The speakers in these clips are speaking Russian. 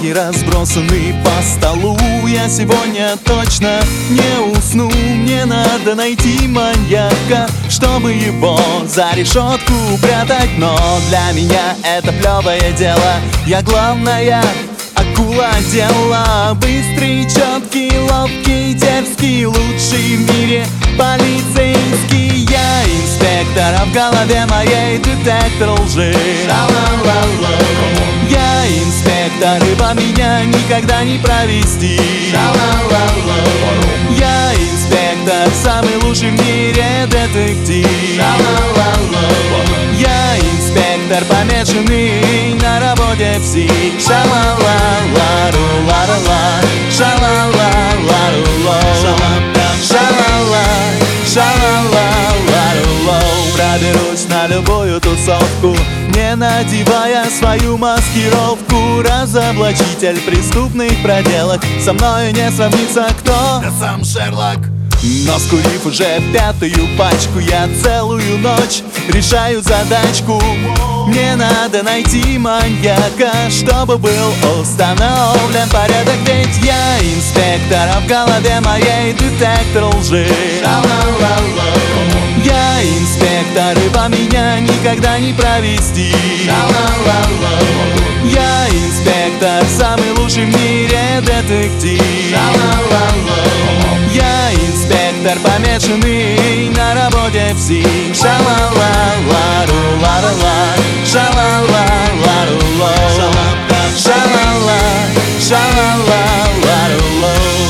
Подарки разбросаны по столу. Я сегодня точно не усну. Мне надо найти маньяка, чтобы его за решетку прятать. Но для меня это плевое дело. Я главная акула дела. Быстрый, четкий, ловкий, дерзкий, лучший в мире полицейский. Я инспектор, а в голове моей детектор лжи. Я инспектор, и по меня никогда не провести. Я инспектор, самый лучший в мире детектив. Я инспектор, помешанный на работе псих. Ша-ла-ла-ла-ру-ла-ла-ла, ша-ла-ла-ла-ру-ло, ша-ла-ла-ла-ру-ло. Проберусь на любую тусовку, не надевая свою маскировку. Разоблачитель преступных проделок, со мною не сравнится кто? Да сам Шерлок. Но скурив уже пятую пачку, я целую ночь решаю задачку. Мне надо найти маньяка, чтобы был установлен порядок. Ведь я инспектор, а в голове моей детектор лжи. Я инспектор, и по меня никогда не провести. Я инспектор, самый лучший в мире детектив. Я инспектор, помешанный на работе псих. Ша-ла-ла-ла-ру-ла-ла-ла, ша-ла-ла-ла-ру-ло, ша-ла-ла-ла-ру-ло.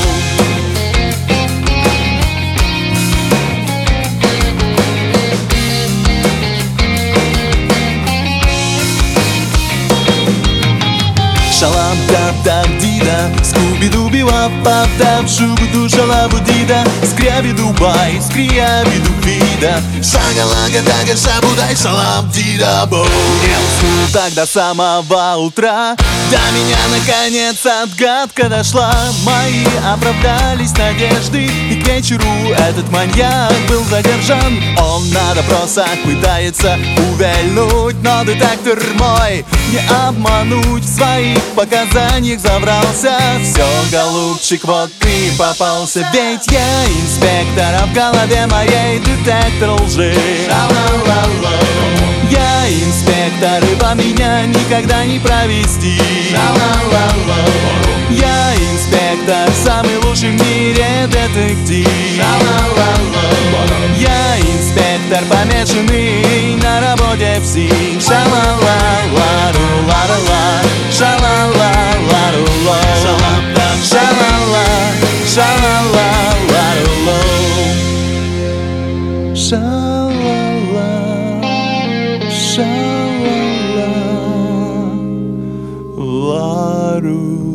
Шалам-даб-даб-дида, скуби-дуби-вап-пап-даб, шубу-ду-шалабу-дида, скряби-дубай, скряби-дубида, шага-лага-дага, шабудай, шалам-дида-бо. Не усну так до самого утра, до меня наконец отгадка дошла. Мои оправдались надежды, и к вечеру этот маньяк был задержан. Он на допросах пытается увильнуть, но детектор мой не обмануть. В своих показаниях забрался. Все, голубчик, вот ты попался. Ведь я инспектор, а в голове моей детектор лжи. Я инспектор, и по меня никогда не провести. Я инспектор, самый лучший в мире детектив. Я инспектор, помешанный на работе псих. Ша-ла-ла-ла-ру-ла-ла-ла, ша-ла-ла-ла-ру-ло, ша-ла-ла-ла-ру-ло, ша-ла-ла, ша-ла-ла-ла-ру.